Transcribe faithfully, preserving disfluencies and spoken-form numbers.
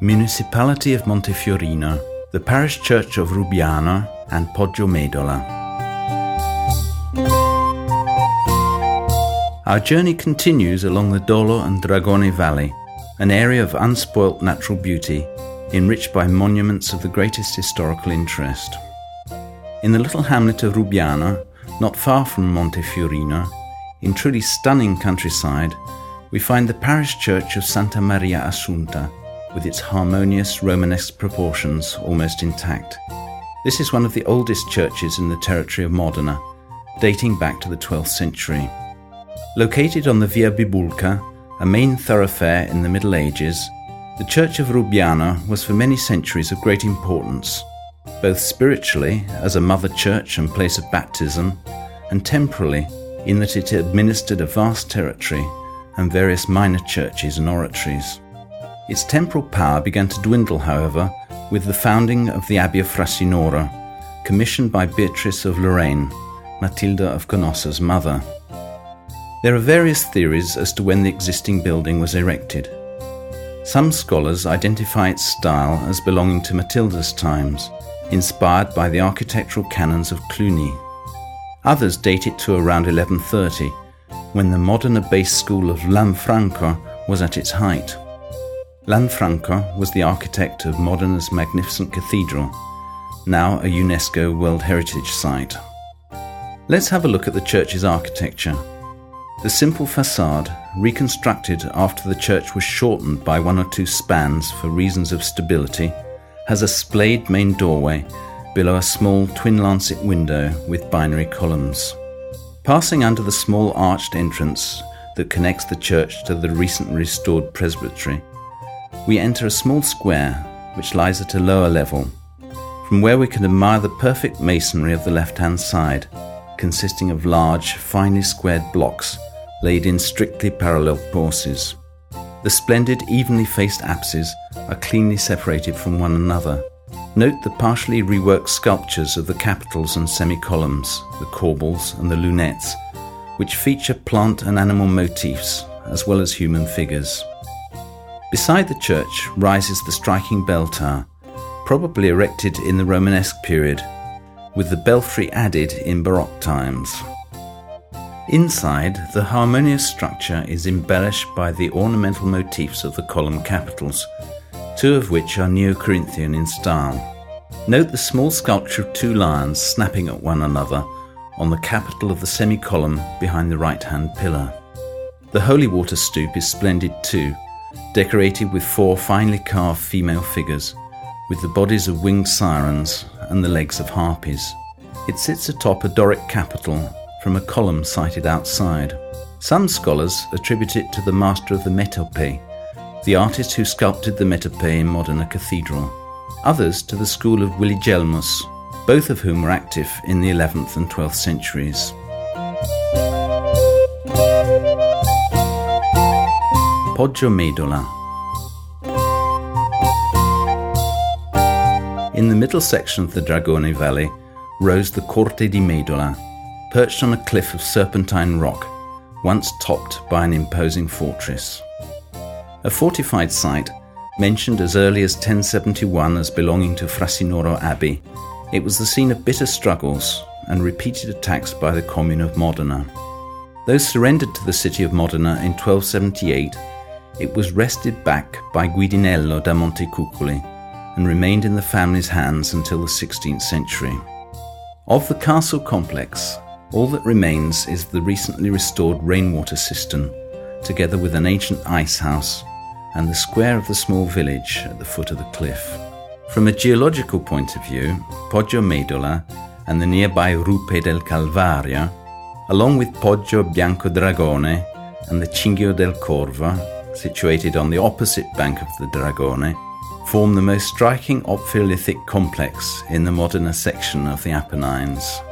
Municipality of Montefiorino, the parish church of Rubiano and Poggiomedola. Our journey continues along the Dolo and Dragone Valley, an area of unspoilt natural beauty, enriched by monuments of the greatest historical interest. In the little hamlet of Rubiano, not far from Montefiorino, in truly stunning countryside, we find the parish church of Santa Maria Assunta, with its harmonious Romanesque proportions almost intact. This is one of the oldest churches in the territory of Modena, dating back to the twelfth century. Located on the Via Bibulca, a main thoroughfare in the Middle Ages, the Church of Rubiano was for many centuries of great importance, both spiritually as a mother church and place of baptism, and temporally in that it administered a vast territory and various minor churches and oratories. Its temporal power began to dwindle, however, with the founding of the Abbey of Frassinoro, commissioned by Beatrice of Lorraine, Matilda of Canosa's mother. There are various theories as to when the existing building was erected. Some scholars identify its style as belonging to Matilda's times, inspired by the architectural canons of Cluny. Others date it to around eleven thirty, when the Modena-based school of Lanfranco was at its height. Lanfranco was the architect of Modena's magnificent cathedral, now a UNESCO World Heritage Site. Let's have a look at the church's architecture. The simple facade, reconstructed after the church was shortened by one or two spans for reasons of stability, has a splayed main doorway below a small twin-lancet window with binary columns. Passing under the small arched entrance that connects the church to the recently restored presbytery, we enter a small square which lies at a lower level, from where we can admire the perfect masonry of the left-hand side, consisting of large, finely squared blocks laid in strictly parallel courses. The splendid, evenly faced apses are cleanly separated from one another. Note the partially reworked sculptures of the capitals and semi-columns, the corbels and the lunettes, which feature plant and animal motifs as well as human figures. Beside the church rises the striking bell tower, probably erected in the Romanesque period, with the belfry added in Baroque times. Inside, the harmonious structure is embellished by the ornamental motifs of the column capitals, two of which are Neo-Corinthian in style. Note the small sculpture of two lions snapping at one another on the capital of the semi-column behind the right-hand pillar. The holy water stoop is splendid too, decorated with four finely carved female figures, with the bodies of winged sirens and the legs of harpies. It sits atop a Doric capital from a column sited outside. Some scholars attribute it to the master of the metope, the artist who sculpted the metope in Modena Cathedral. Others to the school of Willigelmus, both of whom were active in the eleventh and twelfth centuries. Poggiomedola. In the middle section of the Dragone Valley rose the Corte di Medola, perched on a cliff of serpentine rock, once topped by an imposing fortress. A fortified site, mentioned as early as ten seventy-one as belonging to Frassinoro Abbey, it was the scene of bitter struggles and repeated attacks by the Commune of Modena. Though surrendered to the city of Modena in twelve seventy-eight, it was wrested back by Guidinello da Montecuccoli and remained in the family's hands until the sixteenth century. Of the castle complex, all that remains is the recently restored rainwater cistern, together with an ancient ice house and the square of the small village at the foot of the cliff. From a geological point of view, Poggiomedola and the nearby Rupe del Calvario, along with Poggio Biancodragone and the Cinghio del Corvo, situated on the opposite bank of the Dragone, form the most striking Ophiolithic complex in the Modena section of the Apennines.